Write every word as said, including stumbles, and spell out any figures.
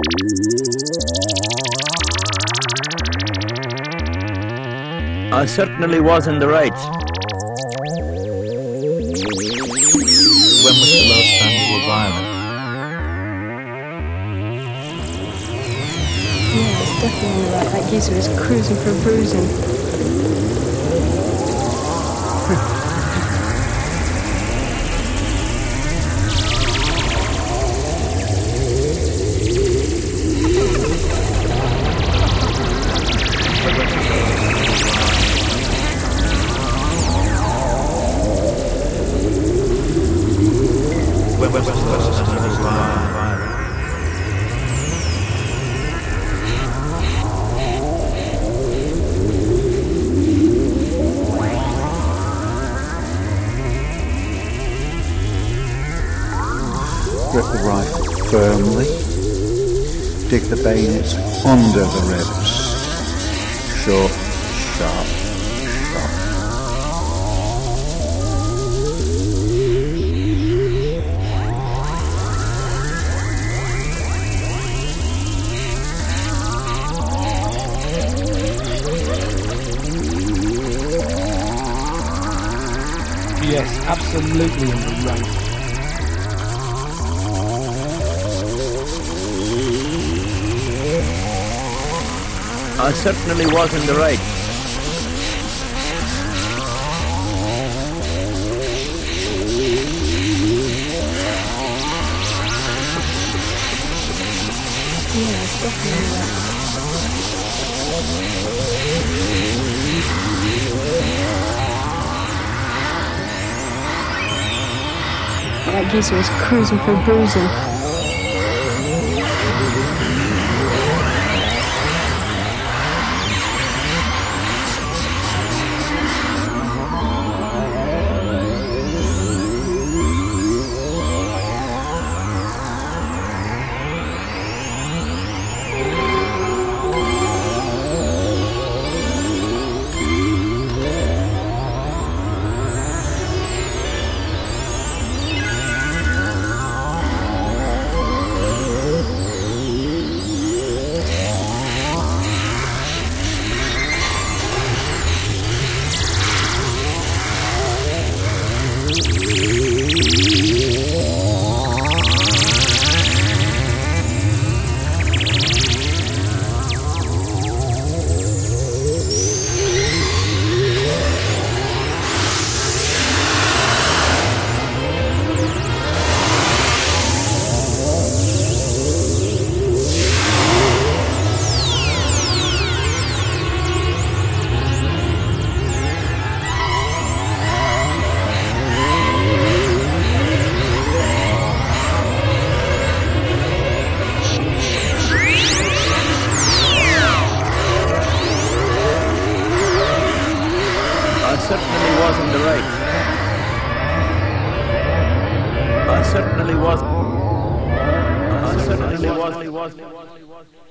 I certainly was in the right. When was the last time you were violent? Yeah, it's definitely right. That geezer is cruising for bruising. When was the last time you were violent? Grip the rifle firmly. Dig the bayonets under the ribs. Short, sharp, sharp. Yes, absolutely in the right. I certainly was in the right. Yeah, it's definitely right. That geezer is cruising for bruising. I certainly was in the right. I certainly was. I certainly was.